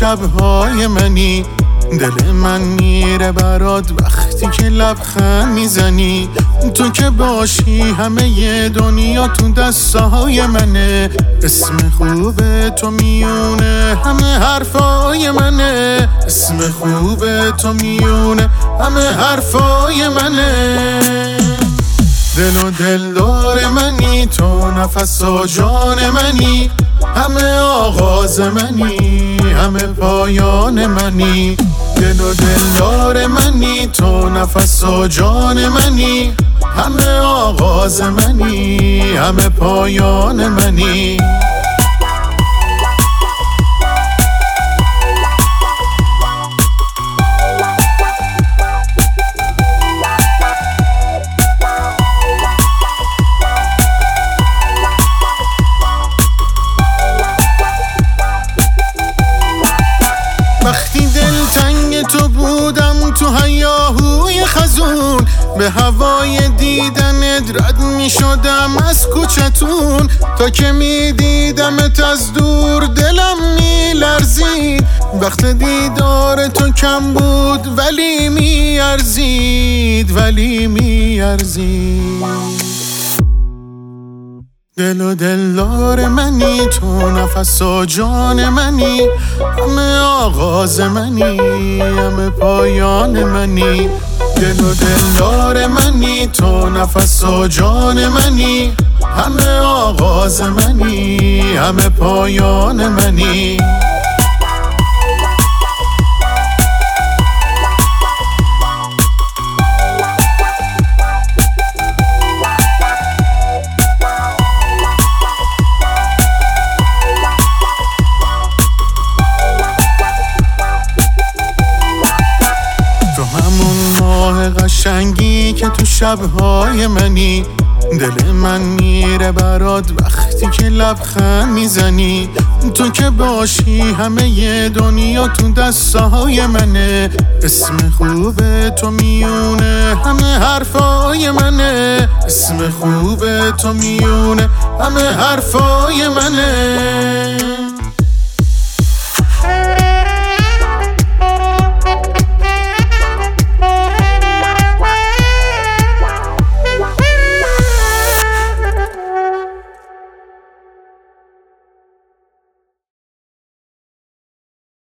شبهای منی. دل من میره برات وقتی که لبخند میزنی. تو که باشی همه ی دنیا تو دستای منه. اسم خوبه تو میونه همه حرفای منه. اسم خوبه تو میونه همه حرفای منه. دل و دلدار منی، تو نفس و جان منی. همه آغاز منی، همه پایان منی. دل و دلدار منی، تو نفس و جان منی. همه آغاز منی، همه پایان منی. وقتی دلتنگ تو بودم تو هیاهوی خزون، به هوای دیدنت رد می شدم از کوچتون. تا که می دیدمت از دور دلم می لرزید. وقت دیدار تو کم بود ولی می ارزید، ولی می ارزید. دل و دلدار منی، تو نفس و جان منی. همه آغاز منی، همه پایان منی. دل و دلدار منی، تو نفس و جان منی. همه آغاز منی، همه پایان منی. قشنگی که تو شبهای منی. دل من میره برات وقتی که لبخند میزنی. تو که باشی همه ی دنیا تو دستای منه. اسم خوبه تو میونه همه حرفای منه. اسم خوبه تو میونه همه حرفای منه.